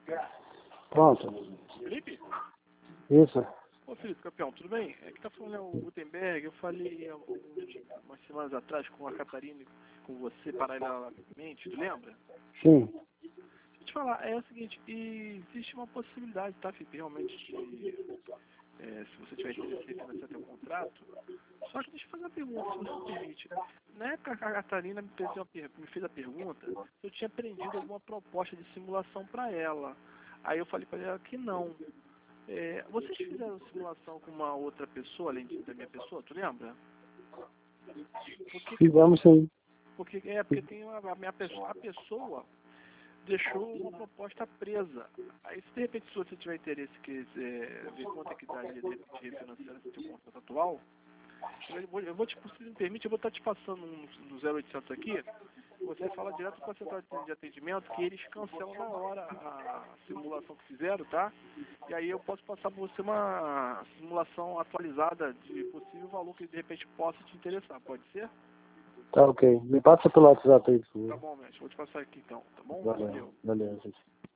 Pronto. Felipe? Isso. Ô Felipe, campeão, tudo bem? É que tá falando o Gutenberg, eu falei umas semanas atrás com a Catarina, com você paralelamente, tu lembra? Sim. Deixa eu te falar, é o seguinte, existe uma possibilidade, tá, Felipe, realmente, se você tiver interesse em financiar teu contrato, só que deixa eu fazer uma pergunta, se você me permite. Na época a Catarina me fez a pergunta se eu tinha aprendido alguma proposta de simulação para ela. Aí eu falei para ela que não. Vocês fizeram simulação com uma outra pessoa, além da minha pessoa, tu lembra? Fizemos sim. Porque tem a pessoa deixou uma proposta presa. Aí se de repente se você tiver interesse que ver quanto é que daria de repente refinanciar esse teu contrato atual, eu vou te, se me permite, eu vou estar te passando no 0800 aqui, você fala direto com a central de atendimento que eles cancelam na hora a simulação que fizeram, tá? E aí eu posso passar para você uma simulação atualizada de possível valor que de repente possa te interessar, pode ser? Tá ok. Me passa pelo WhatsApp aí, por Tá favor. bom, mestre, vou te passar aqui então, tá bom? Valeu. Valeu.